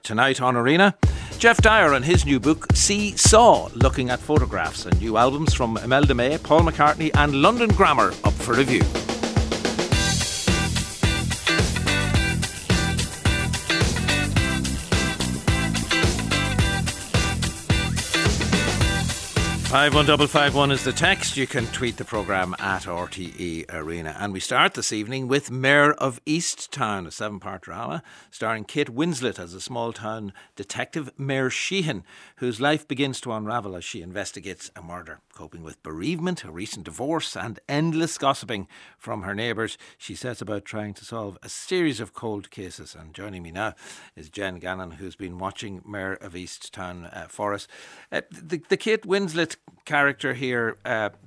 tonight on Arena. Jeff Dyer and his new book, See Saw, looking at photographs, and new albums from Imelda May, Paul McCartney and London Grammar up for review. Five 51551 is the text. You can tweet the programme at RTE Arena. And we start this evening with Mayor of Easttown, a 7-part drama starring Kate Winslet as a small-town detective, Mayor Sheehan, whose life begins to unravel as she investigates a murder. Coping with bereavement, a recent divorce and endless gossiping from her neighbours, she sets about trying to solve a series of cold cases. And joining me now is Jen Gannon, who's been watching Mayor of Easttown for us. The Kate Winslet character here,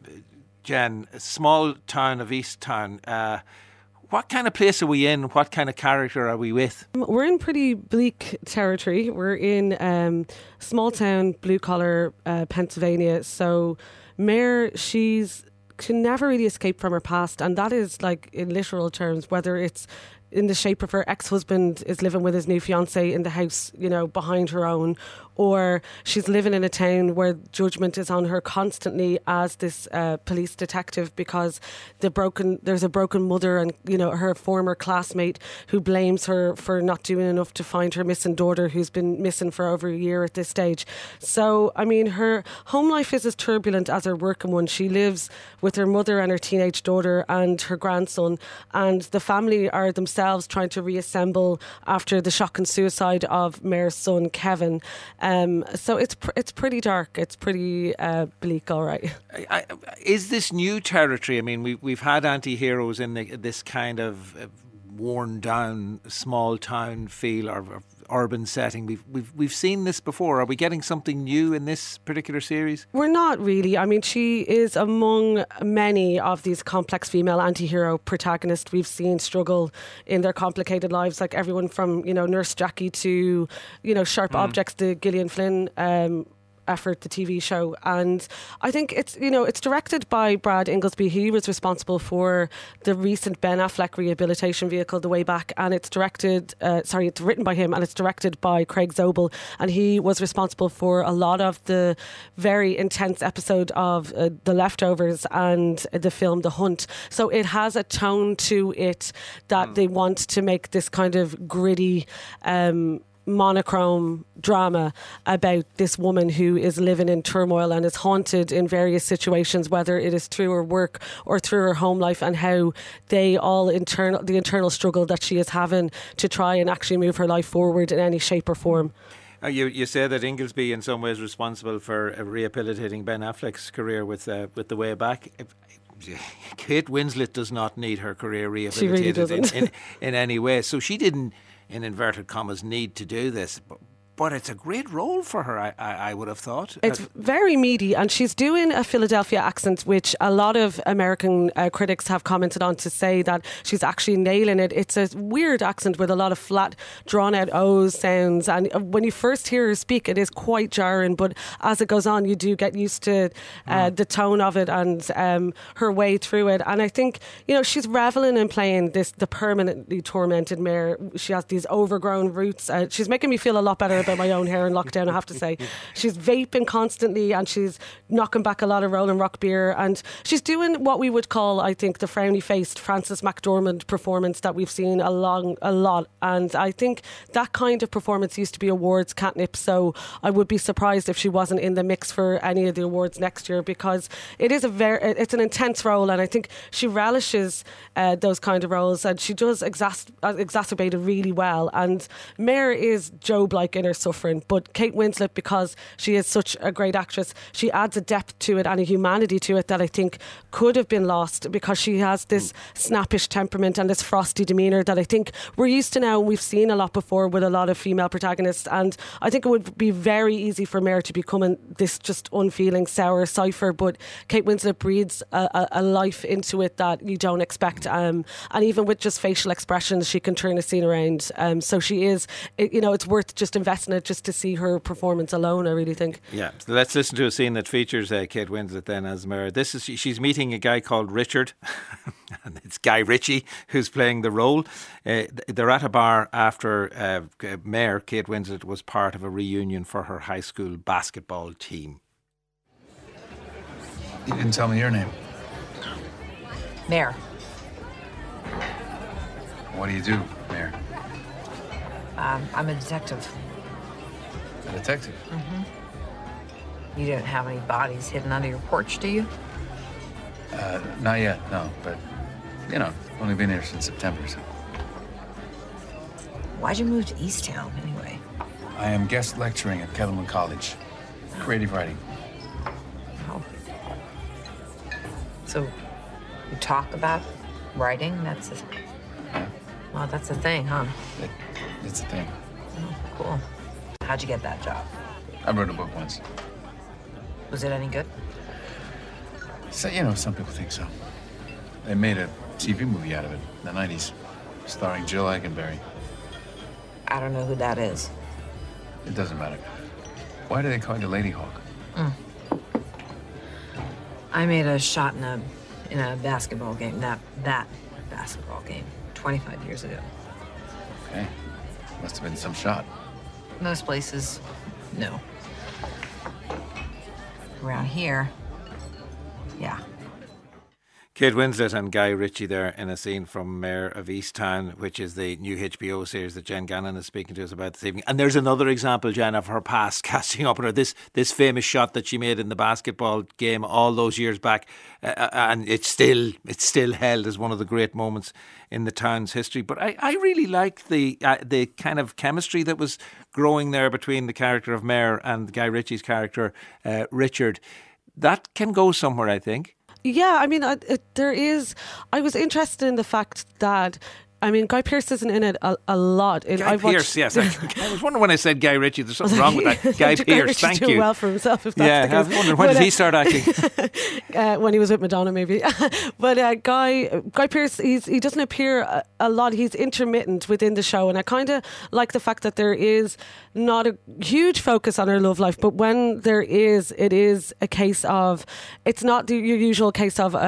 Jen, small town of Easttown. What kind of place are we in? What kind of character are we with? We're in pretty bleak territory. We're in small town, blue collar Pennsylvania. So Mayor, she's can never really escape from her past, and that is like in literal terms, whether it's in the shape of her ex-husband is living with his new fiancée in the house, you know, behind her own, or she's living in a town where judgment is on her constantly as this police detective because there's a broken mother and, you know, her former classmate who blames her for not doing enough to find her missing daughter who's been missing for over a year at this stage. So, I mean, her home life is as turbulent as her working one. She lives with her mother and her teenage daughter and her grandson, and the family are themselves trying to reassemble after the shocking suicide of Mayor's son, Kevin. So it's pretty dark. It's pretty bleak, all right. Is this new territory? I mean, we've had anti-heroes in this kind of worn down small town feel or urban setting. We've seen this before. Are we getting something new in this particular series? We're not really. I mean, she is among many of these complex female anti-hero protagonists we've seen struggle in their complicated lives, like everyone from, you know, Nurse Jackie to, you know, Sharp Objects, the Gillian Flynn effort, the TV show. And I think it's directed by Brad Inglesby. He was responsible for the recent Ben Affleck rehabilitation vehicle, The Way Back, and it's written by him and it's directed by Craig Zobel, and he was responsible for a lot of the very intense episode of The Leftovers and the film The Hunt. So it has a tone to it that they want to make this kind of gritty monochrome drama about this woman who is living in turmoil and is haunted in various situations, whether it is through her work or through her home life, and how the internal struggle that she is having to try and actually move her life forward in any shape or form. You say that Inglesby in some ways responsible for rehabilitating Ben Affleck's career with The Way Back. Kate Winslet does not need her career rehabilitated. She really in any way. So she didn't, in inverted commas, need to do this. But it's a great role for her, I would have thought. It's very meaty, and she's doing a Philadelphia accent, which a lot of American critics have commented on to say that she's actually nailing it. It's a weird accent with a lot of flat, drawn-out O's sounds, and when you first hear her speak, it is quite jarring, but as it goes on, you do get used to the tone of it and her way through it. And I think, you know, she's reveling in playing the permanently tormented mayor. She has these overgrown roots. She's making me feel a lot better about my own hair in lockdown, I have to say. She's vaping constantly and she's knocking back a lot of Rolling Rock beer, and she's doing what we would call, I think, the frowny-faced Frances McDormand performance that we've seen a lot, and I think that kind of performance used to be awards catnip, so I would be surprised if she wasn't in the mix for any of the awards next year, because it's an intense role, and I think she relishes those kind of roles, and she does exacerbate it really well. And Mayor is Job-like in her suffering, but Kate Winslet, because she is such a great actress, she adds a depth to it and a humanity to it that I think could have been lost, because she has this snappish temperament and this frosty demeanour that I think we're used to now, and we've seen a lot before with a lot of female protagonists. And I think it would be very easy for Mayor to become this just unfeeling, sour cipher, but Kate Winslet breathes a life into it that you don't expect, and even with just facial expressions she can turn a scene around. So she is, you know, it's worth just investing in it just to see her performance alone, I really think. Yeah, so let's listen to a scene that features Kate Winslet then as Mayor. She's meeting a guy called Richard, and it's Guy Ritchie who's playing the role. They're at a bar after Mayor Kate Winslet was part of a reunion for her high school basketball team. You didn't tell me your name. Mayor. What do you do, Mayor? I'm a detective. A detective? You don't have any bodies hidden under your porch, do you? Not yet, no. But, you know, only been here since September, so. Why'd you move to Easttown, anyway? I am guest lecturing at Kettlewell College. Creative writing. Oh. So, you talk about writing? That's a thing, huh? It's a thing. Oh, cool. How'd you get that job? I wrote a book once. Was it any good? So, you know, some people think so. They made a TV movie out of it in the 90s, starring Jill Eikenberry. I don't know who that is. It doesn't matter. Why do they call you Lady Hawk? I made a shot in a basketball game. That basketball game, 25 years ago. Okay. Must have been some shot. Most places, no. Around here, yeah. Kate Winslet and Guy Ritchie there in a scene from Mayor of Easttown, which is the new HBO series that Jen Gannon is speaking to us about this evening. And there's another example, Jen, of her past casting up on her. This famous shot that she made in the basketball game all those years back, and it's still held as one of the great moments in the town's history. But I really like the kind of chemistry that was growing there between the character of Mayor and Guy Ritchie's character, Richard. That can go somewhere, I think. Yeah, I mean, I was interested in the fact that, I mean, Guy Pearce isn't in it a lot. Guy Pearce, yes. I was wondering when I said Guy Ritchie, there's something wrong with that. Guy Pearce, thank you. Doing well for himself, if that's the case. I was wondering, when did he start acting? When he was with Madonna, maybe. But Guy Pearce, he doesn't appear a lot. He's intermittent within the show, and I kind of like the fact that there is not a huge focus on her love life, but when there is, it is a case of, it's not your usual case of,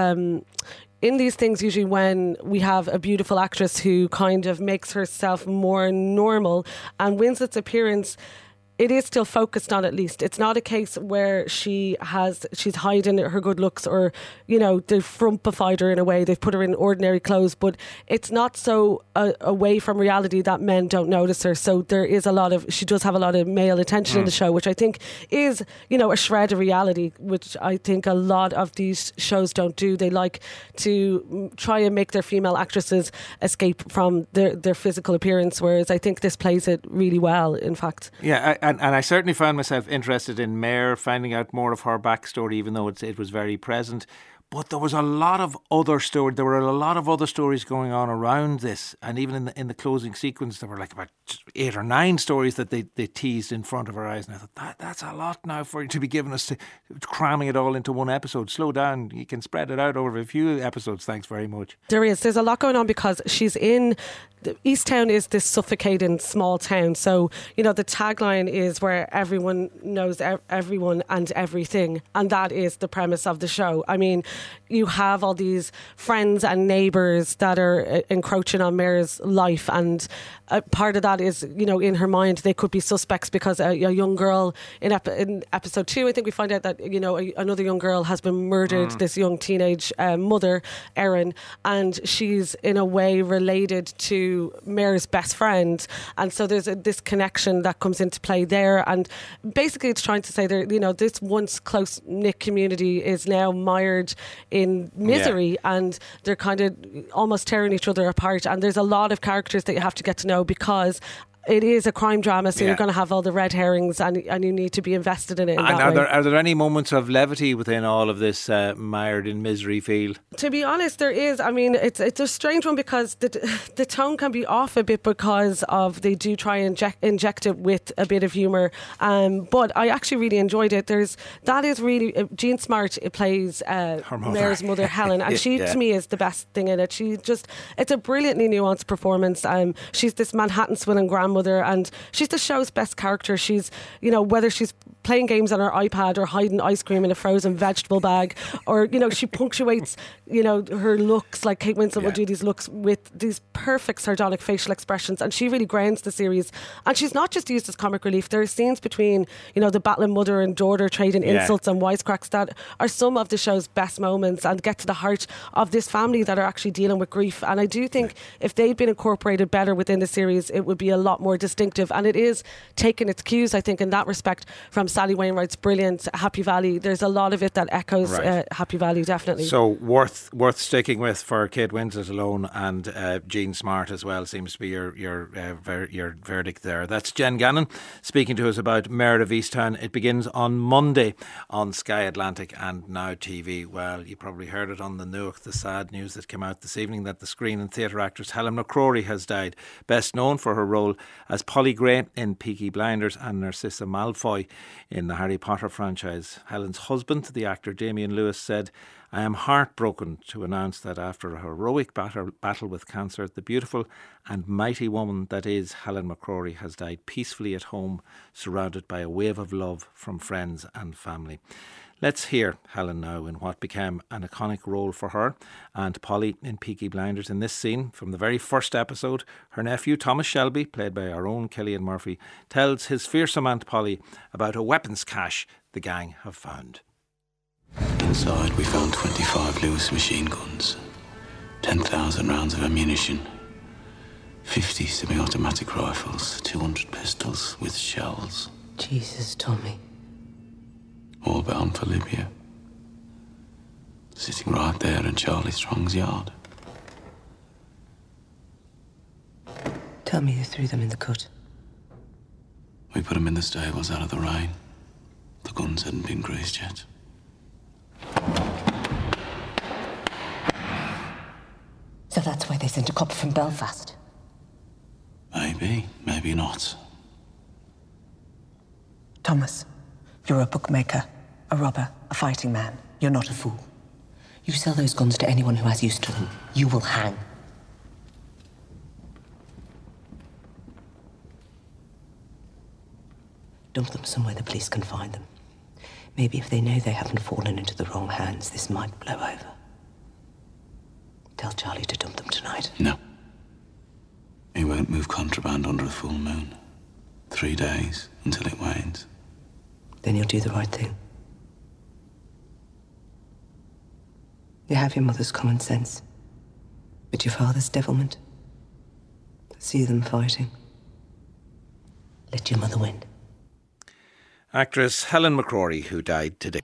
in these things, usually when we have a beautiful actress who kind of makes herself more normal, and Winslet's appearance, it is still focused on, at least. It's not a case where she's hiding her good looks, or, you know, they've frumpified her in a way, they've put her in ordinary clothes, but it's not so away from reality that men don't notice her. So she does have a lot of male attention in the show, which I think is, you know, a shred of reality, which I think a lot of these shows don't do. They like to try and make their female actresses escape from their physical appearance, whereas I think this plays it really well, in fact. Yeah, and I certainly found myself interested in Mayor, finding out more of her backstory, even though it was very present. But there was a lot of other stories. There were a lot of other stories going on around this, and even in the closing sequence, there were like about 8 or 9 stories that they teased in front of our eyes. And I thought, that's a lot now for you to be giving us, to cramming it all into one episode. Slow down. You can spread it out over a few episodes. Thanks very much. There is. There's a lot going on because she's in. Easttown is this suffocating small town. So, you know, the tagline is where everyone knows everyone and everything. And that is the premise of the show. I mean, you have all these friends and neighbours that are encroaching on Mayor's life, and part of that is, you know, in her mind they could be suspects because a young girl in episode 2, I think we find out that, you know, another young girl has been murdered, this young teenage mother, Erin, and she's in a way related to Mayor's best friend, and so there's this connection that comes into play there. And basically it's trying to say that, you know, this once close-knit community is now mired in misery, and they're kind of almost tearing each other apart, and there's a lot of characters that you have to get to know because it is a crime drama, so you're going to have all the red herrings, and you need to be invested in it. Are there any moments of levity within all of this mired in misery feel? To be honest, there is. I mean, it's a strange one because the tone can be off a bit because of they do try and inject it with a bit of humour. But I actually really enjoyed it. That is really Jean Smart. It plays Mayor's mother Helen, and she to me is the best thing in it. It's a brilliantly nuanced performance. She's this Manhattan swilling grandmother mother, and she's the show's best character. She's, whether she's playing games on her iPad or hiding ice cream in a frozen vegetable bag, or, she punctuates, her looks, like Kate Winslet will do these looks with these perfect sardonic facial expressions, and she really grounds the series. And she's not just used as comic relief. There are scenes between, the battling mother and daughter trading insults and wisecracks that are some of the show's best moments and get to the heart of this family that are actually dealing with grief. And I do think if they'd been incorporated better within the series, it would be a lot more distinctive. And it is taking its cues, I think, in that respect, from Sally Wainwright's brilliant Happy Valley. There's a lot of it that echoes Happy Valley, definitely. So worth sticking with for Kate Winslet alone, and Jean Smart as well seems to be your verdict there. That's Jen Gannon speaking to us about Mare of Easttown. It begins on Monday on Sky Atlantic and Now TV. Well, you probably heard it on the Nuach, the sad news that came out this evening that the screen and theatre actress Helen McCrory has died, best known for her role as Polly Gray in Peaky Blinders and Narcissa Malfoy in the Harry Potter franchise. Helen's husband, the actor Damien Lewis, said, "I am heartbroken to announce that after a heroic battle with cancer, the beautiful and mighty woman that is Helen McCrory has died peacefully at home, surrounded by a wave of love from friends and family." Let's hear Helen now in what became an iconic role for her and Polly in Peaky Blinders. In this scene, from the very first episode, her nephew Thomas Shelby, played by our own Cillian Murphy, tells his fearsome Aunt Polly about a weapons cache the gang have found. Inside we found 25 Lewis machine guns, 10,000 rounds of ammunition, 50 semi-automatic rifles, 200 pistols with shells. Jesus, Tommy. All bound for Libya. Sitting right there in Charlie Strong's yard. Tell me you threw them in the cut. We put them in the stables out of the rain. The guns hadn't been greased yet. So that's why they sent a copper from Belfast? Maybe, maybe not. Thomas, you're a bookmaker, a robber, a fighting man. You're not a fool. You sell those guns to anyone who has use to them. You will hang. Dump them somewhere the police can find them. Maybe if they know they haven't fallen into the wrong hands, this might blow over. Tell Charlie to dump them tonight. No. He won't move contraband under a full moon. 3 days until it wanes. Then you'll do the right thing. You have your mother's common sense, but your father's devilment. See them fighting. Let your mother win. Actress Helen McCrory, who died today.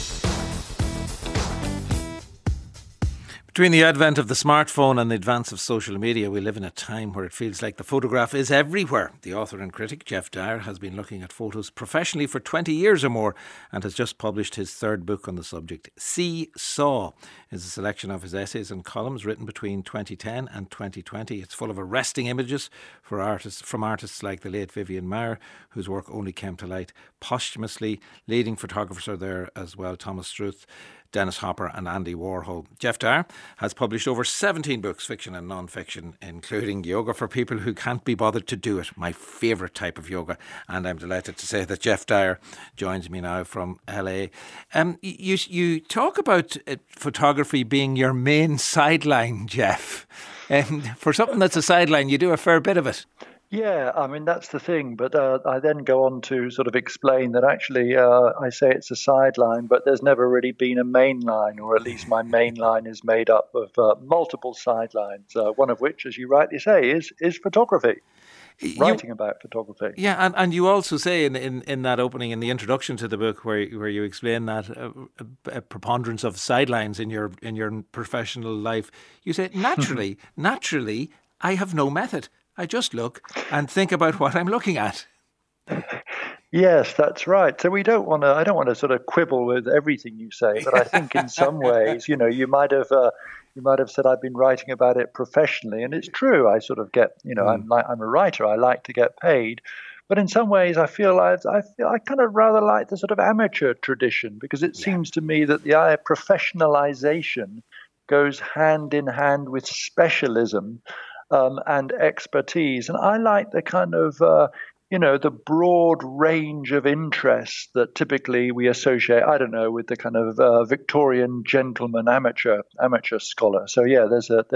Between the advent of the smartphone and the advance of social media, we live in a time where it feels like the photograph is everywhere. The author and critic Geoff Dyer has been looking at photos professionally for 20 years or more and has just published his third book on the subject. Seesaw is a selection of his essays and columns written between 2010 and 2020. It's full of arresting images from artists like the late Vivian Maier, whose work only came to light posthumously. Leading photographers are there as well: Thomas Struth, Dennis Hopper and Andy Warhol. Geoff Dyer has published over 17 books, fiction and non-fiction, including Yoga for People Who Can't Be Bothered to Do It, my favourite type of yoga. And I'm delighted to say that Geoff Dyer joins me now from LA. You talk about photography being your main sideline, Geoff. For something that's a sideline, you do a fair bit of it. Yeah, I mean, that's the thing. But I then go on to sort of explain that actually I say it's a sideline, but there's never really been a main line, or at least my main line is made up of multiple sidelines, one of which, as you rightly say, is photography. Writing about photography. Yeah, and you also say in that opening, in the introduction to the book, where you explain that a preponderance of sidelines in your professional life, you say, naturally, I have no method. I just look and think about what I'm looking at. Yes, that's right. So I don't want to sort of quibble with everything you say, but I think in some ways, you might have said I've been writing about it professionally, and it's true. I sort of get, I'm a writer. I like to get paid, but in some ways, I feel I kind of rather like the sort of amateur tradition, because it seems to me that the professionalization goes hand in hand with specialism. and expertise. And I like the kind of the broad range of interests that typically we associate, I don't know, with the kind of Victorian gentleman amateur scholar. So yeah,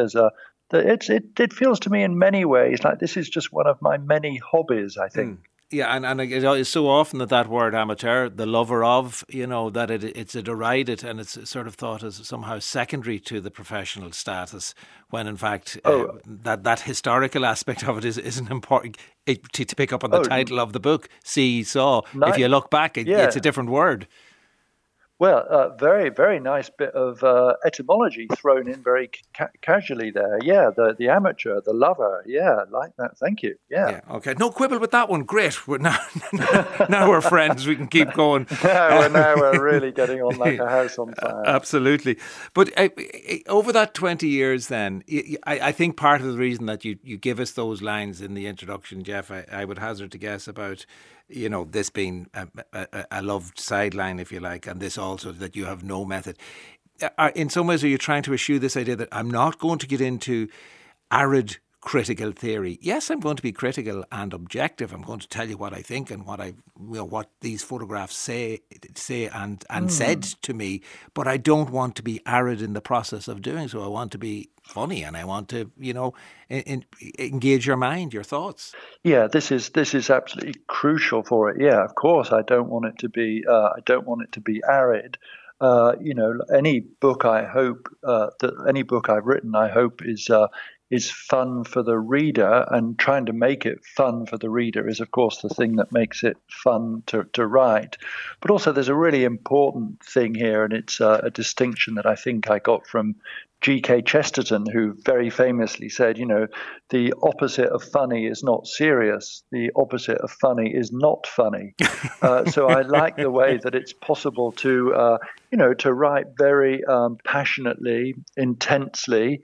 it feels to me in many ways like this is just one of my many hobbies, I think. Yeah, and it's so often that word amateur, the lover of, that it's a derided and it's sort of thought as somehow secondary to the professional status, when in fact that historical aspect of it isn't important. To pick up on the title of the book, See, Saw, if you look back, it's a different word. Well, very, very nice bit of etymology thrown in very casually there. Yeah, the amateur, the lover. Yeah, like that. Thank you. Yeah. Okay. No quibble with that one. Great. Now we're friends. We can keep going. now we're really getting on like a house on fire. Absolutely. But over that 20 years then, I think part of the reason that you give us those lines in the introduction, Jeff, I would hazard to guess about this being a loved sideline, if you like, and this also that you have no method. In some ways, are you trying to eschew this idea that I'm not going to get into arid critical theory? Yes, I'm going to be critical and objective. I'm going to tell you what I think and what these photographs say and said to me. But I don't want to be arid in the process of doing so. I want to be funny, and I want to, engage your mind, your thoughts. Yeah, this is absolutely crucial for it. Yeah, of course, I don't want it to be. I don't want it to be arid. Any book I've written, I hope is fun for the reader, and trying to make it fun for the reader is, of course, the thing that makes it fun to write. But also, there's a really important thing here, and it's a distinction that I think I got from G.K. Chesterton, who very famously said, the opposite of funny is not serious. The opposite of funny is not funny. So I like the way that it's possible to write very passionately, intensely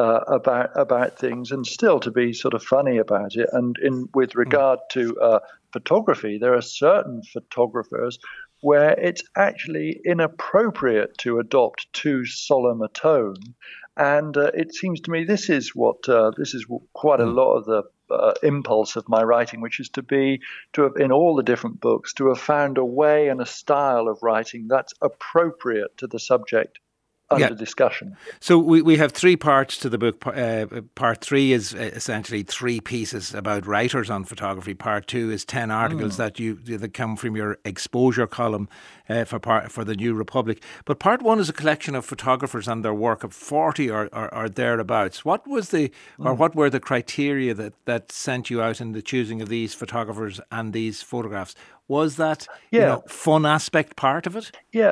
about things, and still to be sort of funny about it. And with regard to photography, there are certain photographers where it's actually inappropriate to adopt too solemn a tone, and it seems to me this is quite a lot of the impulse of my writing, which is to have in all the different books to have found a way and a style of writing that's appropriate to the subject under discussion. So we have three parts to the book. Part 3 is essentially 3 pieces about writers on photography. Part 2 is 10 articles that come from your exposure column for the New Republic. But part 1 is a collection of photographers and their work of 40 or thereabouts. What were the criteria that sent you out in the choosing of these photographers and these photographs? Was that fun aspect part of it? Yeah,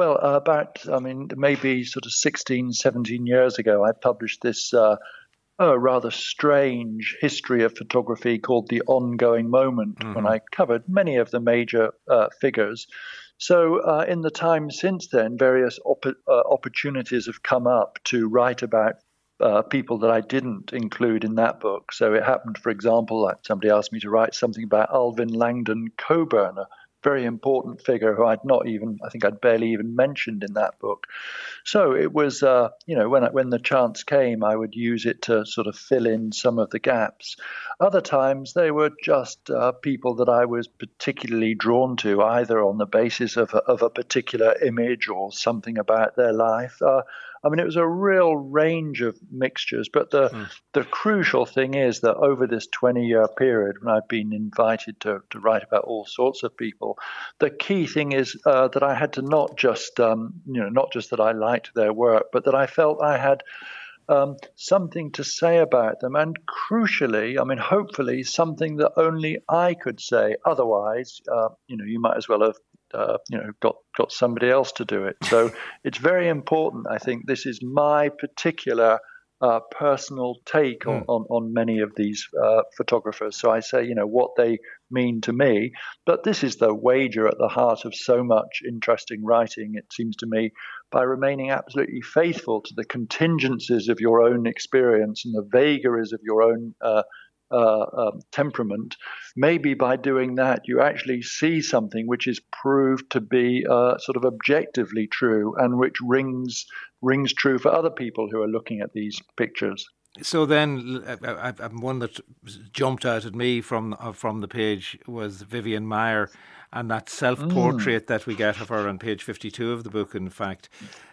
maybe sort of 16, 17 years ago, I published this rather strange history of photography called The Ongoing Moment, when I covered many of the major figures. So in the time since then, various opportunities have come up to write about people that I didn't include in that book. So it happened, for example, like somebody asked me to write something about Alvin Langdon Coburn, a very important figure who I'd barely even mentioned in that book. So it was, when the chance came, I would use it to sort of fill in some of the gaps. Other times they were just people that I was particularly drawn to, either on the basis of a particular image or something about their life. It was a real range of mixtures, but the crucial thing is that over this 20-year period, when I've been invited to write about all sorts of people, the key thing is that I had to not just that I liked their work, but that I felt I had something to say about them, and crucially, hopefully, something that only I could say. Otherwise, you might as well have got somebody else to do it. So it's very important. I think this is my particular personal take on many of these photographers. So I say, what they mean to me. But this is the wager at the heart of so much interesting writing, it seems to me, by remaining absolutely faithful to the contingencies of your own experience and the vagaries of your own temperament. Maybe by doing that, you actually see something which is proved to be sort of objectively true, and which rings true for other people who are looking at these pictures. So then, one that jumped out at me from the page was Vivian Maier, and that self-portrait that we get of her on page 52 of the book. In fact,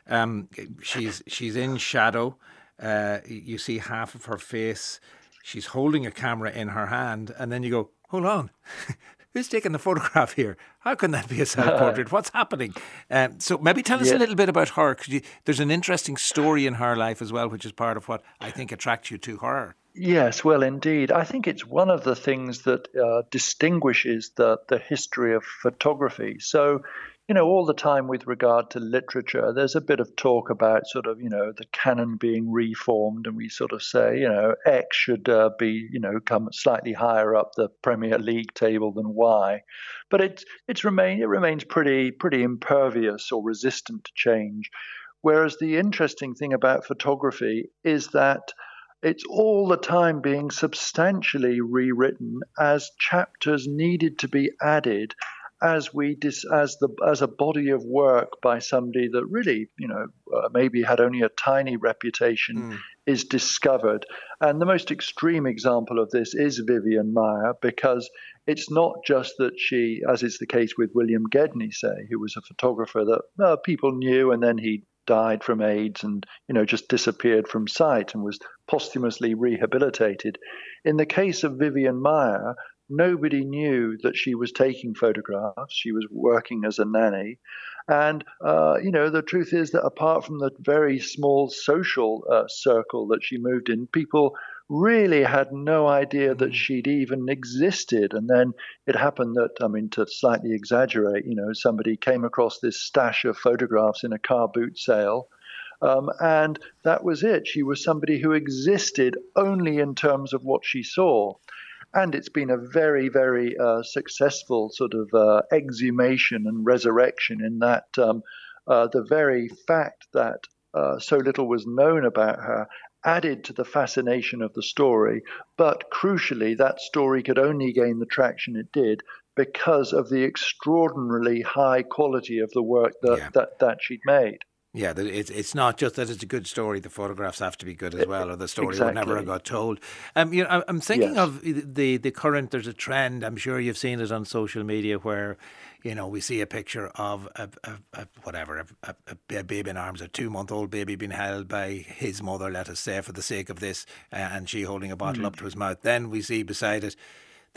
she's in shadow. You see half of her face. She's holding a camera in her hand, and then you go, "Hold on." Who's taking the photograph here? How can that be a self-portrait? What's happening? So maybe tell us a little bit about her. There's an interesting story in her life as well, which is part of what I think attracts you to her. Yes, well, indeed. I think it's one of the things that distinguishes the history of photography. So, all the time with regard to literature, there's a bit of talk about sort of, the canon being reformed, and we sort of say, X should be, come slightly higher up the Premier League table than Y. But it remains pretty impervious or resistant to change. Whereas the interesting thing about photography is that it's all the time being substantially rewritten as chapters needed to be added as a body of work by somebody that really, maybe had only a tiny reputation is discovered. And the most extreme example of this is Vivian Maier, because it's not just that she, as is the case with William Gedney, say, who was a photographer that people knew, and then he died from AIDS and, just disappeared from sight and was posthumously rehabilitated. In the case of Vivian Maier, nobody knew that she was taking photographs. She was working as a nanny. And, the truth is that apart from the very small social circle that she moved in, people really had no idea that she'd even existed. And then it happened that, to slightly exaggerate, somebody came across this stash of photographs in a car boot sale. And that was it. She was somebody who existed only in terms of what she saw. And it's been a very, very successful sort of exhumation and resurrection in that the very fact that so little was known about her added to the fascination of the story. But crucially, that story could only gain the traction it did because of the extraordinarily high quality of the work that she'd made. Yeah, it's not just that it's a good story. The photographs have to be good as well, or the story would never have got told. I'm thinking of the current. There's a trend. I'm sure you've seen it on social media where, we see a picture of a baby in arms, a 2-month-old baby being held by his mother, let us say, for the sake of this, and she holding a bottle up to his mouth. Then we see beside it the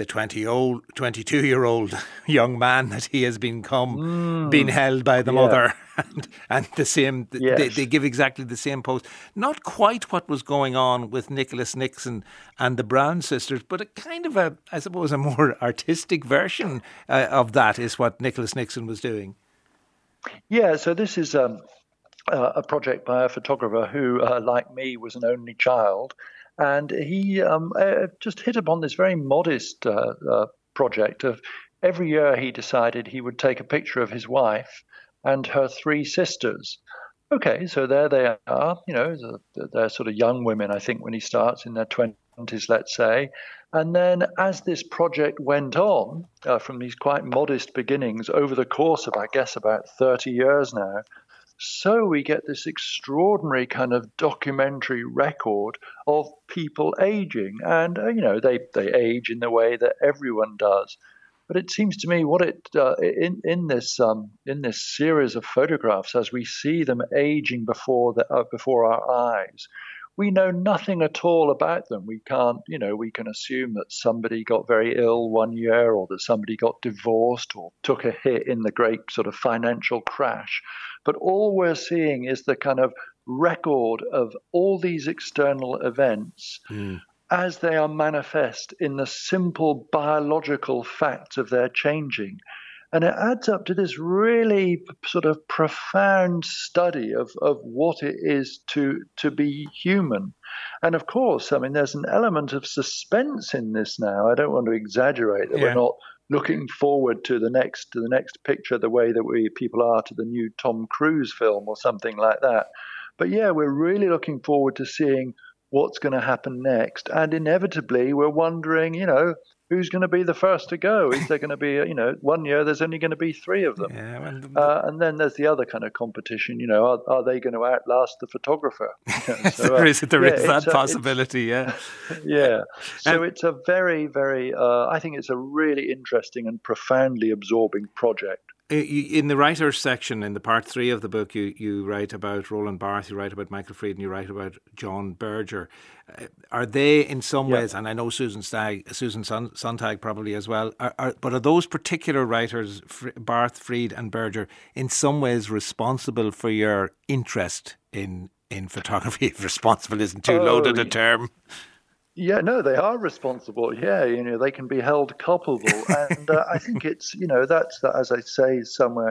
22-year-old young man that he has become, being held by the mother, and the same. They give exactly the same pose. Not quite what was going on with Nicholas Nixon and the Brown sisters, but a kind of a more artistic version of that is what Nicholas Nixon was doing. Yeah. So this is a project by a photographer who, like me, was an only child. And he just hit upon this very modest project of every year he decided he would take a picture of his wife and her 3 sisters. Okay, so there they are, they're sort of young women, I think, when he starts in their 20s, let's say. And then as this project went on, from these quite modest beginnings over the course of, I guess, about 30 years now, so we get this extraordinary kind of documentary record of people aging. And, they age in the way that everyone does. But it seems to me what in this series of photographs, as we see them aging before our eyes, we know nothing at all about them. We can't, we can assume that somebody got very ill one year, or that somebody got divorced or took a hit in the great sort of financial crash. But all we're seeing is the kind of record of all these external events as they are manifest in the simple biological facts of their changing. And it adds up to this really sort of profound study of what it is to be human. And of course, there's an element of suspense in this now. I don't want to exaggerate that. We're not looking forward to the next picture the way that people are to the new Tom Cruise film or something like that. But yeah, we're really looking forward to seeing what's going to happen next. And inevitably, we're wondering, who's going to be the first to go? Is there going to be, 1 year there's only going to be 3 of them? Yeah, and then there's the other kind of competition, are they going to outlast the photographer? There is that possibility, yeah. Yeah. So it's a very, very, I think it's a really interesting and profoundly absorbing project. In the writers section, in the part 3 of the book, you write about Roland Barthes, you write about Michael Fried, and you write about John Berger. Are they in some ways, and I know Susan Sontag probably as well, but are those particular writers, Barthes, Fried and Berger, in some ways responsible for your interest in photography? If responsible isn't too loaded a term. Yeah, no, they are responsible. Yeah, they can be held culpable. And I think it's, that's, as I say somewhere,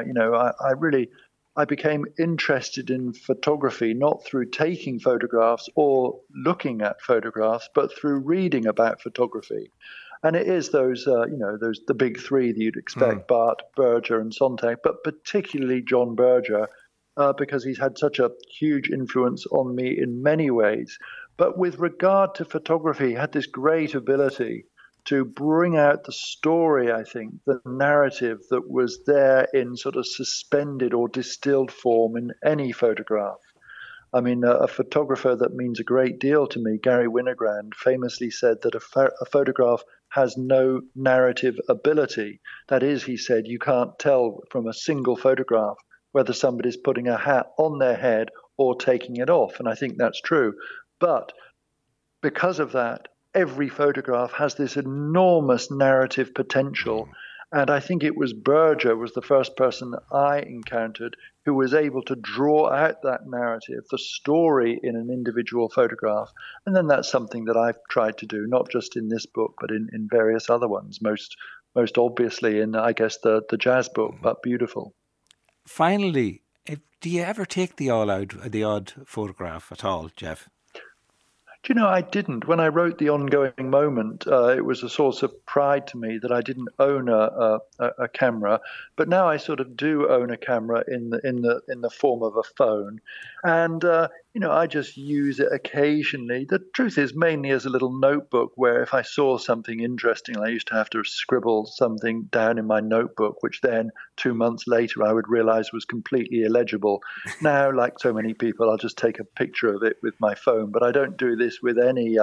I became interested in photography, not through taking photographs or looking at photographs, but through reading about photography. And it is those the big 3 that you'd expect, Barthes, Berger and Sontag, but particularly John Berger, because he's had such a huge influence on me in many ways. But with regard to photography, he had this great ability to bring out the story, I think, the narrative that was there in sort of suspended or distilled form in any photograph. I mean, a photographer that means a great deal to me, Gary Winogrand, famously said that a photograph has no narrative ability. That is, he said, you can't tell from a single photograph whether somebody's putting a hat on their head or taking it off. And I think that's true. But because of that, every photograph has this enormous narrative potential. And I think it was Berger was the first person that I encountered who was able to draw out that narrative, the story in an individual photograph. And then that's something that I've tried to do, not just in this book, but in various other ones, most obviously in, I guess, the jazz book, But Beautiful. Finally, do you ever take the odd photograph at all, Jeff? Do you know, I didn't. When I wrote The Ongoing Moment, it was a source of pride to me that I didn't own a camera. But now I sort of do own a camera in the form of a phone, and I just use it occasionally. The truth is, mainly as a little notebook, where if I saw something interesting, I used to have to scribble something down in my notebook, which then 2 months later I would realize was completely illegible. Now, like so many people, I'll just take a picture of it with my phone, but I don't do this with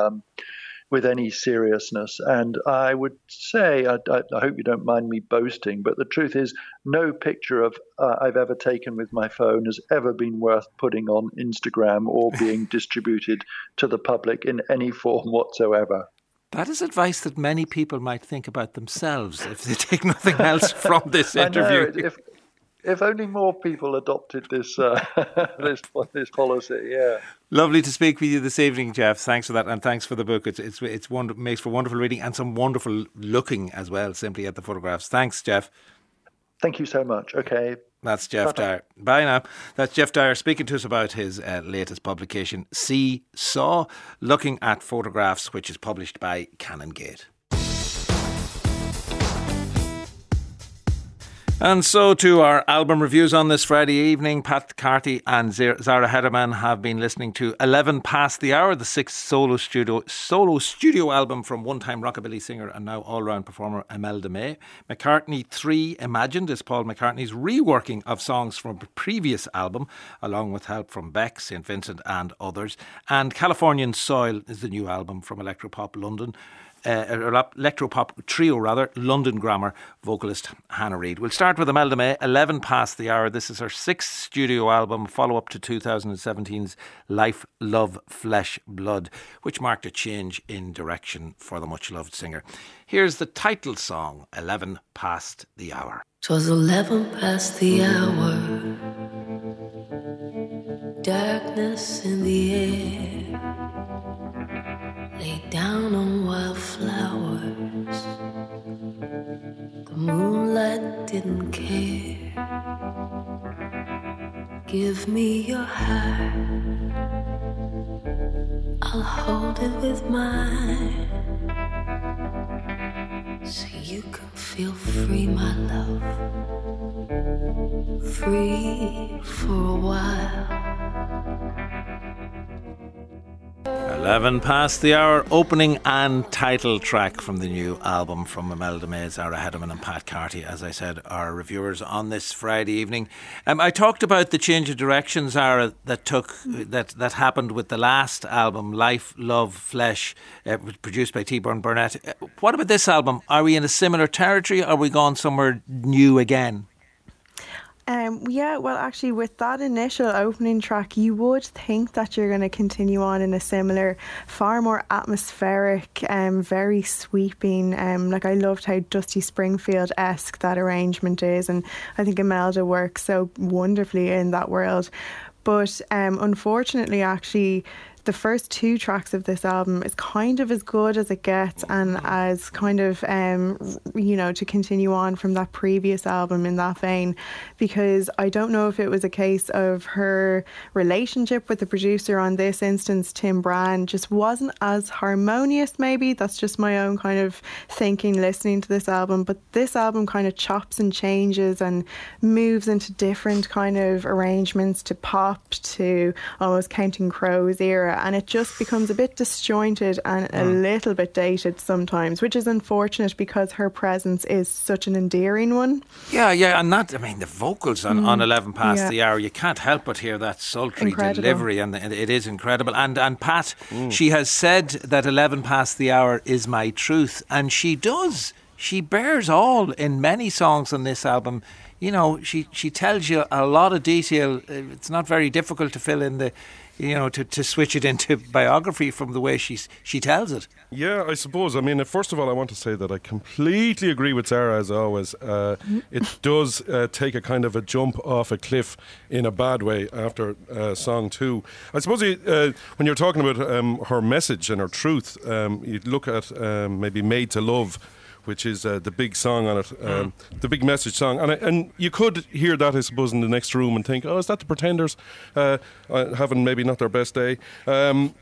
any seriousness. And I would say, I hope you don't mind me boasting, but the truth is no picture I've ever taken with my phone has ever been worth putting on Instagram or being distributed to the public in any form whatsoever. That is advice that many people might think about themselves if they take nothing else from this interview. I know, if only more people adopted this this policy, yeah. Lovely to speak with you this evening, Jeff. Thanks for that, and thanks for the book. It's makes for wonderful reading and some wonderful looking as well, simply at the photographs. Thanks, Jeff. Thank you so much. Okay. That's Jeff Dyer. Bye now. That's Jeff Dyer speaking to us about his latest publication, Seesaw, looking at photographs, which is published by Canongate. And so to our album reviews on this Friday evening. Pat Carty and Zara Hederman have been listening to 11 Past the Hour, the 6th solo studio album from one-time rockabilly singer and now all-round performer Imelda May. McCartney 3 Imagined is Paul McCartney's reworking of songs from a previous album, along with help from Beck, St. Vincent and others. And Californian Soil is the new album from Electropop London. Electropop trio, London Grammar vocalist Hannah Reid. We'll start with Imelda May, 11 Past the Hour. This is her 6th studio album, follow-up to 2017's Life, Love, Flesh, Blood, which marked a change in direction for the much-loved singer. Here's the title song, 11 Past the Hour. 'Twas 11 past the hour, darkness in the air, lay down on wildflowers, the moonlight didn't care. Give me your heart, I'll hold it with mine, so you can feel free, my love, free for a while. 11 past the hour, opening and title track from the new album from Imelda May, Zara Hedderman and Pat Carty, as I said, our reviewers on this Friday evening. I talked about the change of direction, Zara, that happened with the last album, Life, Love, Flesh, produced by T-Bone Burnett. What about this album? Are we in a similar territory? Are we gone somewhere new again? Yeah, well, actually, with that initial opening track, you would think that you're going to continue on in a similar, far more atmospheric, very sweeping. Like, I loved how Dusty Springfield-esque that arrangement is, and I think Imelda works so wonderfully in that world. But unfortunately, actually, the first two tracks of this album is kind of as good as it gets, and as kind of, to continue on from that previous album in that vein, because I don't know if it was a case of her relationship with the producer on this instance, Tim Brand, just wasn't as harmonious maybe. That's just my own kind of thinking listening to this album. But this album kind of chops and changes and moves into different kind of arrangements, to pop, to almost Counting Crows era. And it just becomes a bit disjointed and a little bit dated sometimes, which is unfortunate because her presence is such an endearing one. Yeah, and the vocals on 11 past the hour, you can't help but hear that sultry delivery, and it is incredible. And Pat, she has said that 11 past the hour is my truth, and she does. She bears all in many songs on this album. You know, she tells you a lot of detail. It's not very difficult to fill in the, to switch it into biography from the way she tells it. Yeah, I suppose. I mean, first of all, I want to say that I completely agree with Sarah, as always. It does take a kind of a jump off a cliff in a bad way after song 2. I suppose when you're talking about her message and her truth, you'd look at maybe Made to Love, which is the big song on it, the big message song. And you could hear that, I suppose, in the next room and think, oh, is that the Pretenders having maybe not their best day? Some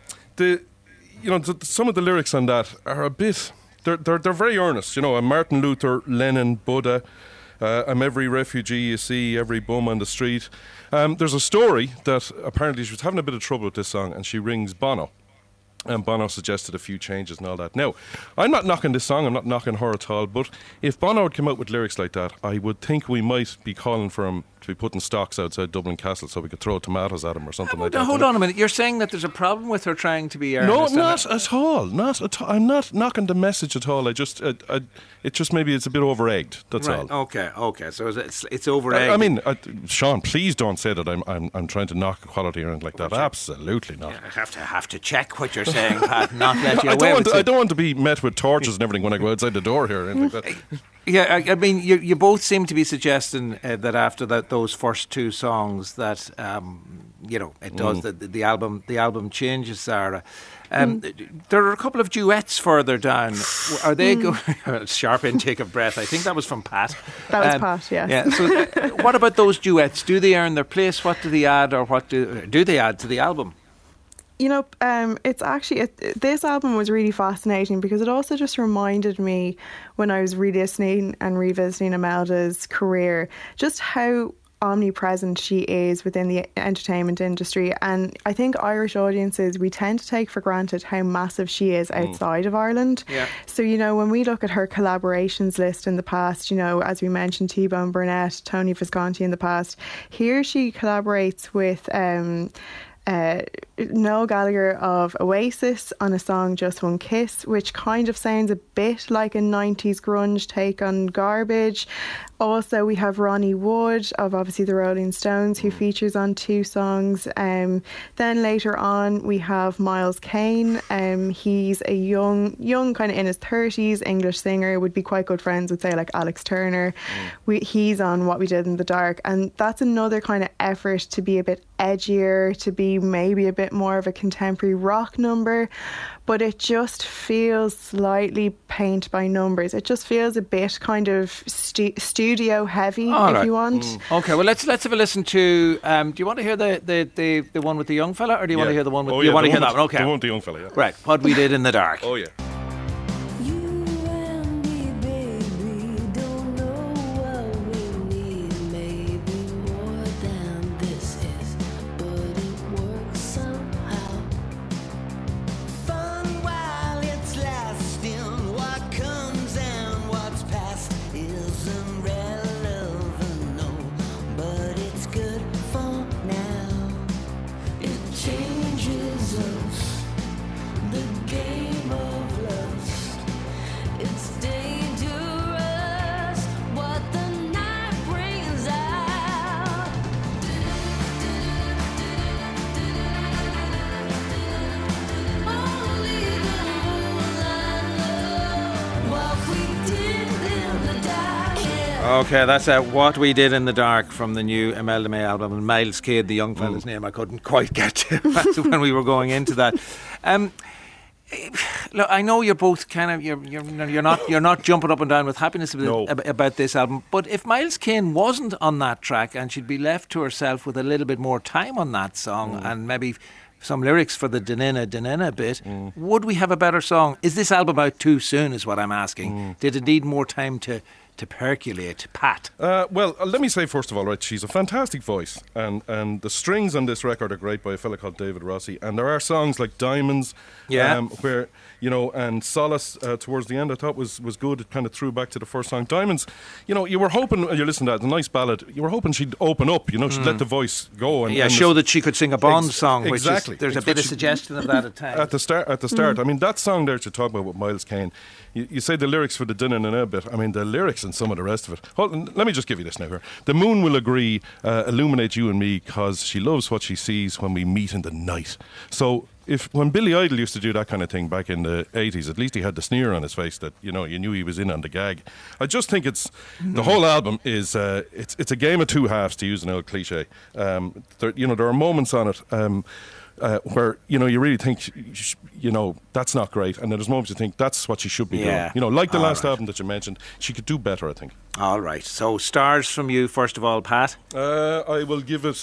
of the lyrics on that are a bit, they're very earnest. Martin Luther, Lenin, Buddha, I'm every refugee you see, every bum on the street. There's a story that apparently she was having a bit of trouble with this song, and she rings Bono. And Bono suggested a few changes and all that. Now, I'm not knocking this song, I'm not knocking her at all, but if Bono had come out with lyrics like that, I would think we might be calling for him to be putting stocks outside Dublin Castle so we could throw tomatoes at him or something like that. Hold on a minute, you're saying that there's a problem with her trying to be earnest? No, not at all. Not at all. I'm not knocking the message at all. It just maybe it's a bit over-egged, that's all. Okay, so it's over-egged. I mean, Sean, please don't say that I'm trying to knock quality or anything like that. Absolutely not. Yeah, I have to check what you're saying, Pat, not let you away with it. I don't want to be met with torches and everything when I go outside the door here or anything like that. Yeah, I mean, you both seem to be suggesting that after those first two songs that it does the album changes, Sarah. There are a couple of duets further down. Are they sharp intake of breath? I think that was from Pat. That was Pat, yes. Yeah. So, what about those duets? Do they earn their place? What do they add, or what do they add to the album? It's actually, this album was really fascinating because it also just reminded me when I was re-listening and revisiting Imelda's career, just how omnipresent she is within the entertainment industry. And I think Irish audiences, we tend to take for granted how massive she is outside of Ireland. Yeah. So, when we look at her collaborations list in the past, as we mentioned, T-Bone Burnett, Tony Visconti in the past, here she collaborates with Noel Gallagher of Oasis on a song Just One Kiss, which kind of sounds a bit like a 90s grunge take on Garbage. Also, we have Ronnie Wood of obviously the Rolling Stones, who features on 2 songs. Then later on, we have Miles Kane. He's a young kind of in his 30s English singer, would be quite good friends with, say, like Alex Turner. He's on What We Did in the Dark. And that's another kind of effort to be a bit edgier, to be maybe a bit more of a contemporary rock number. But it just feels slightly paint by numbers. It just feels a bit kind of studio heavy, you want. Okay, well let's have a listen to. Do you want to hear the one with the young fella, or do you want to hear the one with? You want to hear that one? Okay, the one with the young fella. Yeah. Right, What We Did in the Dark. Oh yeah. Okay, that's What We Did in the Dark from the new Imelda May album. And Miles Kidd, the young fella's name, I couldn't quite get to when we were going into that. Look, I know you're both kind of you're not jumping up and down with happiness about this album. But if Miles Kane wasn't on that track and she'd be left to herself with a little bit more time on that song and maybe some lyrics for the Danina bit, would we have a better song? Is this album out too soon, is what I'm asking? Did it need more time to percolate, Pat? Well, let me say first of all, right, she's a fantastic voice, and the strings on this record are great by a fella called David Rossi, and there are songs like Diamonds, where, you know, and Solace towards the end I thought was good. It kind of threw back to the first song. Diamonds, you know, you were hoping, you listened to that, it's a nice ballad, you were hoping she'd open up, you know, she'd let the voice go and show that she could sing a Bond song. Exactly. There's a bit of suggestion of that at times. At the start. I mean, that song there to talk about with Miles Kane, you say the lyrics for the Dinner bit. I mean, the lyrics and some of the rest of it. Let me just give you this now here. The moon will agree, illuminate you and me, because she loves what she sees when we meet in the night. So when Billy Idol used to do that kind of thing back in the 80s, at least he had the sneer on his face that, you know, you knew he was in on the gag. I just think the whole album is it's a game of two halves, to use an old cliche. There are moments on it where, you know, you really think, you know, that's not great, and then there's moments you think that's what she should be doing. You know, like the last album that you mentioned, she could do better, I think. All right, so stars from you first of all, Pat. I will give it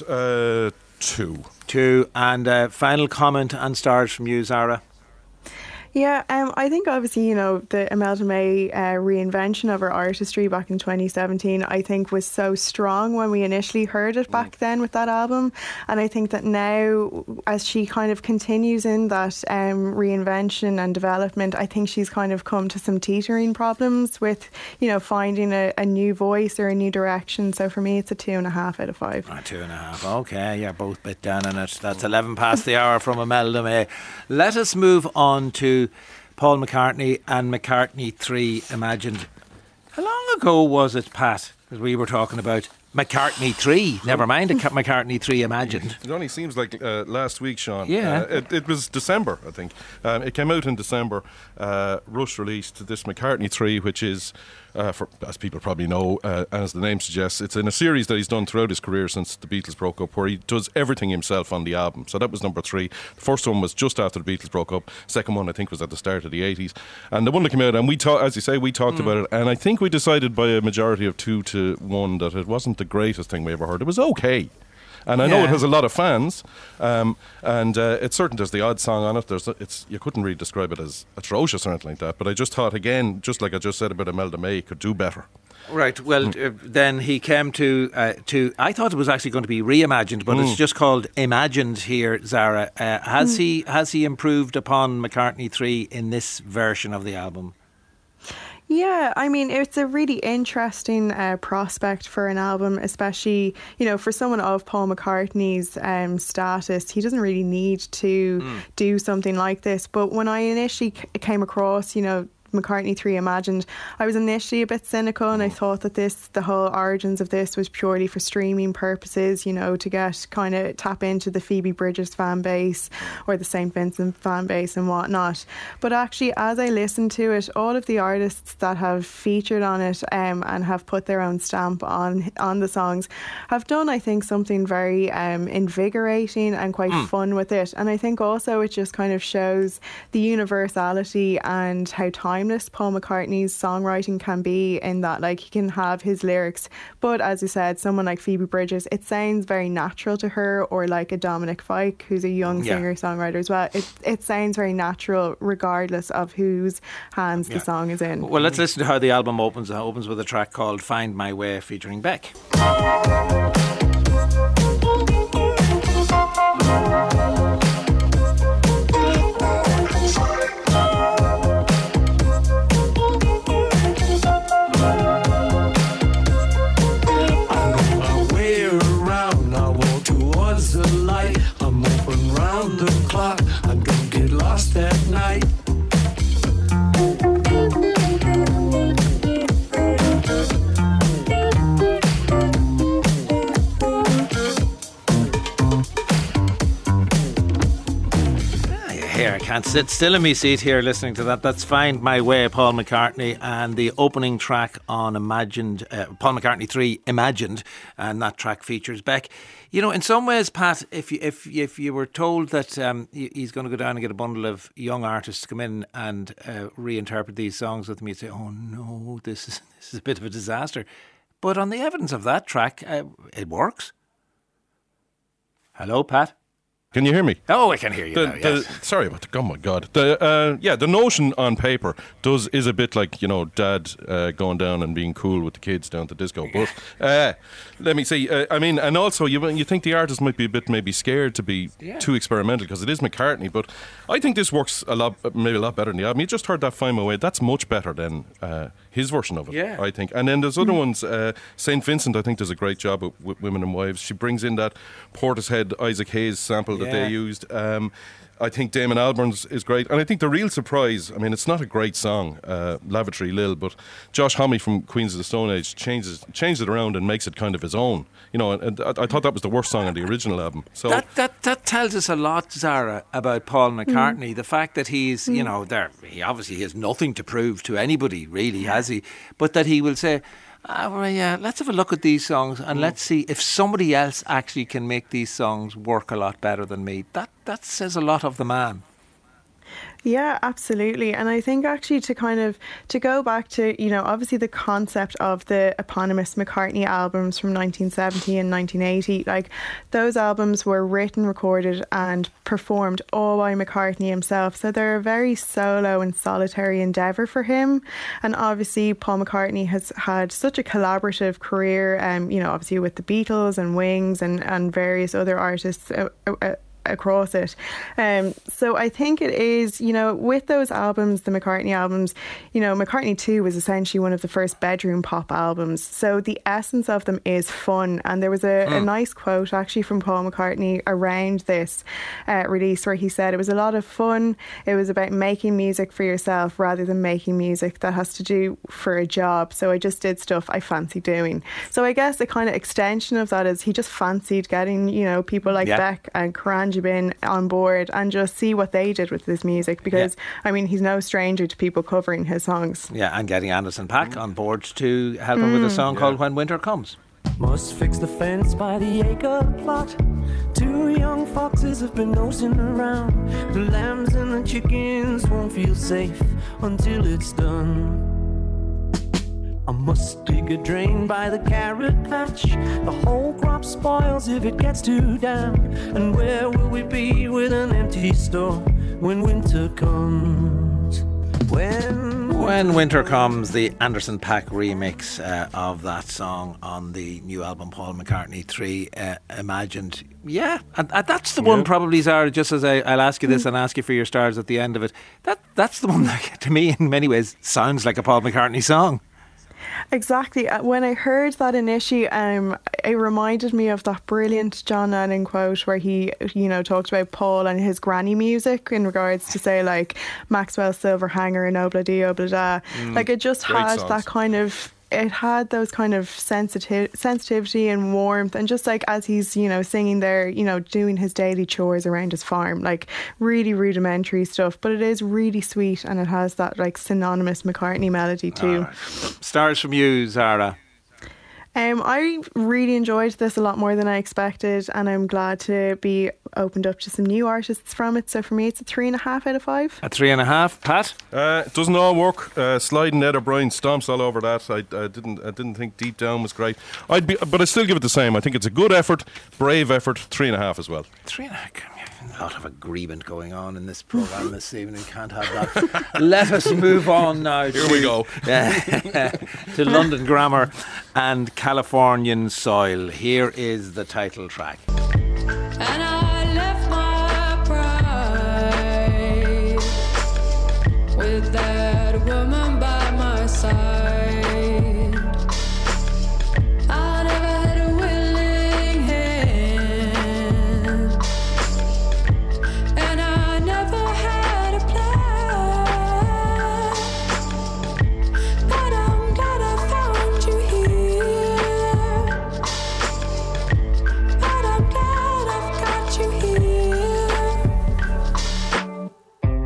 2. 2, and final comment on stars from you, Zara. Yeah, I think obviously, you know, the Imelda May reinvention of her artistry back in 2017, I think was so strong when we initially heard it back then with that album. And I think that now, as she kind of continues in that reinvention and development, I think she's kind of come to some teetering problems with, you know, finding a new voice or a new direction. So for me, it's a 2.5 out of 5. 2.5. Okay, you're both bit down on it. That's 11 past the hour from Imelda May. Let us move on to Paul McCartney and McCartney 3 Imagined. How long ago was it, Pat, that we were talking about McCartney 3? Never mind McCartney 3 Imagined. It only seems like last week, Sean. Yeah. It was December, I think. It came out in December. Rush released this McCartney 3, which is, as people probably know, and as the name suggests, it's in a series that he's done throughout his career since the Beatles broke up, where he does everything himself on the album. So that was number 3. The first one was just after the Beatles broke up. Second one, I think, was at the start of the 80s. And the one that came out, and we as you say, we talked about it, and I think we decided by a majority of 2-1 that it wasn't the greatest thing we ever heard. It was okay. And I know it has a lot of fans, and it's certain there's the odd song on it. You couldn't really describe it as atrocious or anything like that. But I just thought, again, just like I just said about Imelda May, could do better. Right. Well, then he came to. I thought it was actually going to be reimagined, but it's just called Imagined here. Zara, has he improved upon McCartney 3 in this version of the album? Yeah, I mean, it's a really interesting prospect for an album, especially, you know, for someone of Paul McCartney's status. He doesn't really need to do something like this. But when I initially came across, you know, McCartney 3 Imagined, I was initially a bit cynical, and I thought that the whole origins of this was purely for streaming purposes, you know, to get kind of tap into the Phoebe Bridgers fan base or the St. Vincent fan base and whatnot. But actually, as I listened to it, all of the artists that have featured on it and have put their own stamp on the songs have done, I think, something very invigorating and quite fun with it. And I think also it just kind of shows the universality and how timeless Paul McCartney's songwriting can be, in that, like, he can have his lyrics, but as you said, someone like Phoebe Bridgers, it sounds very natural to her, or like a Dominic Fike, who's a young singer-songwriter as well. It sounds very natural regardless of whose hands the song is in. Well, let's listen to how the album opens. It opens with a track called Find My Way featuring Beck. That night. I can't sit still in my seat here listening to that. That's Find My Way, Paul McCartney, and the opening track on Imagined, Paul McCartney 3, Imagined, and that track features Beck. You know, in some ways, Pat, if you were told that he's going to go down and get a bundle of young artists to come in and reinterpret these songs with me, you'd say, oh no, this is a bit of a disaster. But on the evidence of that track, it works. Hello, Pat? Can you hear me? Oh, I can hear you now, yes. Sorry about the... Oh, my God. The notion on paper is a bit like, you know, Dad going down and being cool with the kids down at the disco. But let me see. I mean, and also you think the artist might be a bit maybe scared to be too experimental because it is McCartney. But I think this works maybe a lot better than the album. You just heard that Find My Way. That's much better than his version of it, I think. And then there's other ones. St. Vincent, I think, does a great job with Women and Wives. She brings in that Portishead, Isaac Hayes sample that they used. I think Damon Albarn's is great. And I think the real surprise, I mean, it's not a great song, Lavatory Lil, but Josh Homme from Queens of the Stone Age changed it around and makes it kind of his own. You know, and I thought that was the worst song on the original album. So that tells us a lot, Zara, about Paul McCartney. The fact that he's, you know, he obviously has nothing to prove to anybody, really, has he? But that he will say, let's have a look at these songs and let's see if somebody else actually can make these songs work a lot better than me. That says a lot of the man. Yeah, absolutely. And I think actually to go back to, you know, obviously the concept of the eponymous McCartney albums from 1970 and 1980, like those albums were written, recorded and performed all by McCartney himself. So they're a very solo and solitary endeavour for him. And obviously Paul McCartney has had such a collaborative career, you know, obviously with the Beatles and Wings and various other artists across it. So I think it is, you know, with those albums, the McCartney albums, you know, McCartney 2 was essentially one of the first bedroom pop albums. So the essence of them is fun. And there was a nice quote actually from Paul McCartney around this release where he said it was a lot of fun. It was about making music for yourself rather than making music that has to do for a job. So I just did stuff I fancy doing. So I guess the kind of extension of that is he just fancied getting, you know, people like Beck and Karan Jabin on board and just see what they did with his music, because I mean he's no stranger to people covering his songs. Yeah, and getting Anderson .Paak on board to help him with a song called When Winter Comes. Must fix the fence by the acre plot. 2 young foxes have been nosing around. The lambs and the chickens won't feel safe until it's done. I must dig a drain by the carrot patch. The whole crop spoils if it gets too damp. And where will we be with an empty store when winter comes? When Winter Comes, the Anderson .Paak remix of that song on the new album Paul McCartney 3, Imagined. Yeah, and that's the one probably, Zara, just as I'll ask you this and ask you for your stars at the end of it. That's the one that, to me, in many ways, sounds like a Paul McCartney song. Exactly. When I heard that initially, it reminded me of that brilliant John Lennon quote where he, you know, talked about Paul and his granny music in regards to, say, like Maxwell's Silver Hanger and Obla Di Obla Da. Like it just had that kind of... It had those kind of sensitivity and warmth, and just like as he's, you know, singing there, you know, doing his daily chores around his farm, like really rudimentary stuff, but it is really sweet and it has that like synonymous McCartney melody too. Right. Stars from you, Zara. I really enjoyed this a lot more than I expected, and I'm glad to be opened up to some new artists from it. So for me, it's a 3.5 out of 5. A 3.5, Pat? It doesn't all work. Sliding Ed O'Brien stomps all over that. I didn't think Deep Down was great. But I still give it the same. I think it's a good effort, brave effort. 3.5 as well. 3.5. A lot of agreement going on in this programme this evening. Can't have that. Let us move on now. Here we go. To London Grammar and Californian Soil. Here is the title track. And I left my pride with that woman by my side. I never had a willing hand, and I never had a plan. But I'm glad I found you here. But I'm glad I've got you here.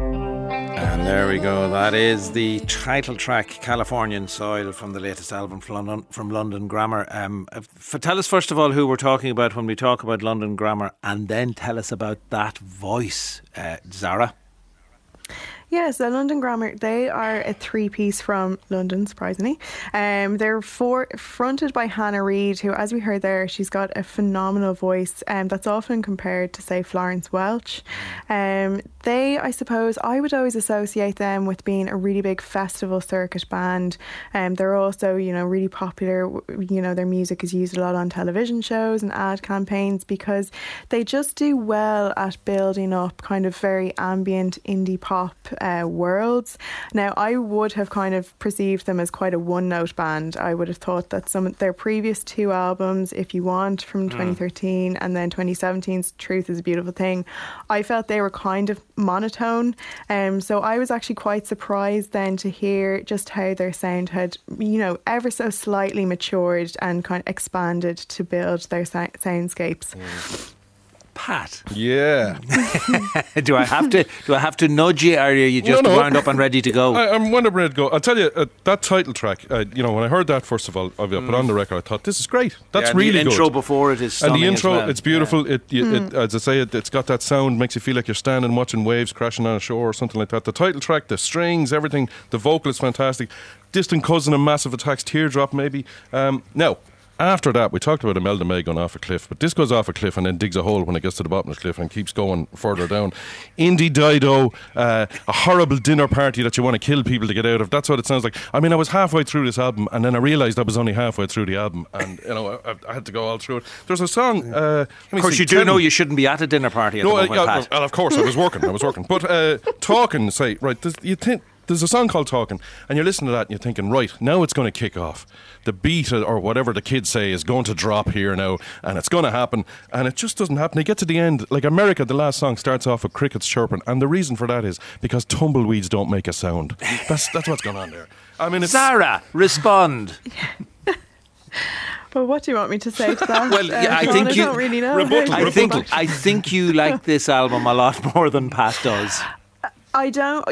That is the title track, Californian Soil, from the latest album from London Grammar. Tell us first of all who we're talking about when we talk about London Grammar, and then tell us about that voice, Zara. Yeah, so London Grammar, they are a three-piece from London, surprisingly. They're fronted by Hannah Reid, who, as we heard there, she's got a phenomenal voice that's often compared to, say, Florence Welch. They, I suppose, I would always associate them with being a really big festival circuit band. They're also, really popular. Their music is used a lot on television shows and ad campaigns because they just do well at building up kind of very ambient indie pop worlds. Now, I would have kind of perceived them as quite a one-note band. I would have thought that some of their previous two albums, If You Want from 2013 and then 2017's Truth Is a Beautiful Thing, I felt they were kind of monotone. So I was actually quite surprised then to hear just how their sound had, ever so slightly matured and kind of expanded to build their soundscapes. Pat. Yeah. Do I have to nudge you, or are you just wound up and ready to go? I'm wound up and ready to go. I'll tell you, that title track, when I heard that, first of all, I put on the record, I thought, this is great. That's really good. The intro before it is stunning. And the intro, as well. it's beautiful. It, as I say, it's got that sound, makes you feel like you're standing watching waves crashing on a shore or something like that. The title track, the strings, everything, the vocal is fantastic. Distant Cousin and Massive Attack's Teardrop, maybe. Now, after that, we talked about Imelda May going off a cliff, but this goes off a cliff and then digs a hole when it gets to the bottom of the cliff and keeps going further down. Indie Dido, a horrible dinner party that you want to kill people to get out of. That's what it sounds like. I mean, I was halfway through this album and then I realised I was only halfway through the album, and I had to go all through it. There's a song. Of course, you do know you shouldn't be at a dinner party at the moment, Pat. Well, of course, I was working. But talking, say, right, you think. There's a song called Talking, and you're listening to that and you're thinking, right, now it's going to kick off. The beat, or whatever the kids say, is going to drop here now, and it's going to happen, and it just doesn't happen. You get to the end, like America, the last song starts off with crickets chirping, and the reason for that is because tumbleweeds don't make a sound. That's what's going on there. I mean, it's Zara, respond. Well, what do you want me to say to that? Well, I think you don't really know. I think you like this album a lot more than Pat does. I don't,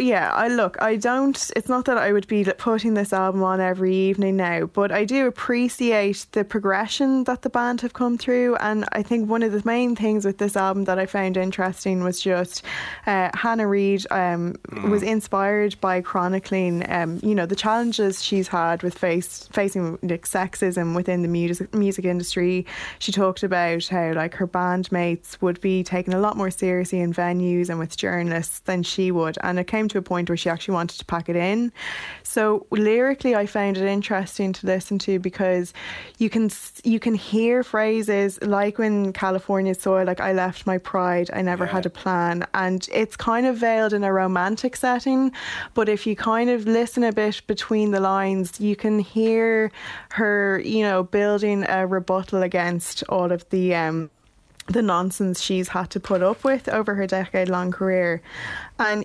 it's not that I would be putting this album on every evening now, but I do appreciate the progression that the band have come through, and I think one of the main things with this album that I found interesting was just Hannah Reid was inspired by chronicling, the challenges she's had with facing sexism within the music industry. She talked about how her bandmates would be taken a lot more seriously in venues and with journalists than she would. And it came to a point where she actually wanted to pack it in. So lyrically, I found it interesting to listen to because you can hear phrases like when California Soil, like I left my pride, I never had a plan, and it's kind of veiled in a romantic setting. But if you kind of listen a bit between the lines, you can hear her, building a rebuttal against all of the nonsense she's had to put up with over her decade-long career. And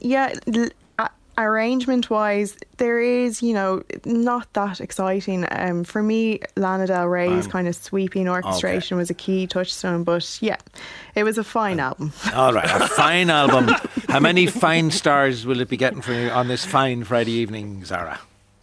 arrangement-wise, there is, not that exciting. For me, Lana Del Rey's kind of sweeping orchestration was a key touchstone, but it was a fine album. All right, a fine album. How many fine stars will it be getting from you on this fine Friday evening, Zara?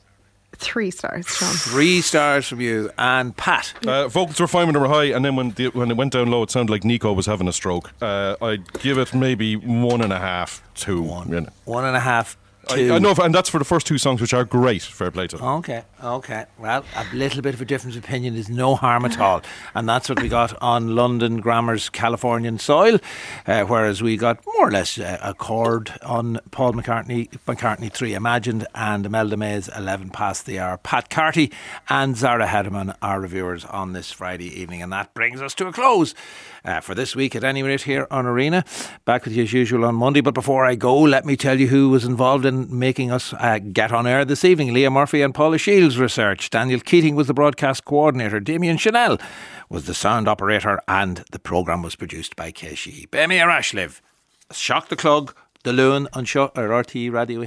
3 stars, Sean. 3 stars from you. And Pat? Vocals were fine when they were high, and then when it went down low, it sounded like Nico was having a stroke. I'd give it maybe 1.5, 2. 1.5. I know, and that's for the first 2 songs, which are great. Fair play to them. Okay. Well, a little bit of a difference of opinion is no harm at all. And that's what we got on London Grammar's Californian Soil, whereas we got more or less a chord on Paul McCartney 3 Imagined, and Imelda May's 11 Past the Hour. Pat Carty and Zara Hedeman are reviewers on this Friday evening. And that brings us to a close for this week, at any rate, here on Arena. Back with you as usual on Monday. But before I go, let me tell you who was involved in making us get on air this evening. Leah Murphy and Paula Shields research. Daniel Keating was the broadcast coordinator. Damien Chanel was the sound operator, and the programme was produced by Kay Sheehy. Bemi Arashliv, Shock the Clog, the Loon on RTE Radio.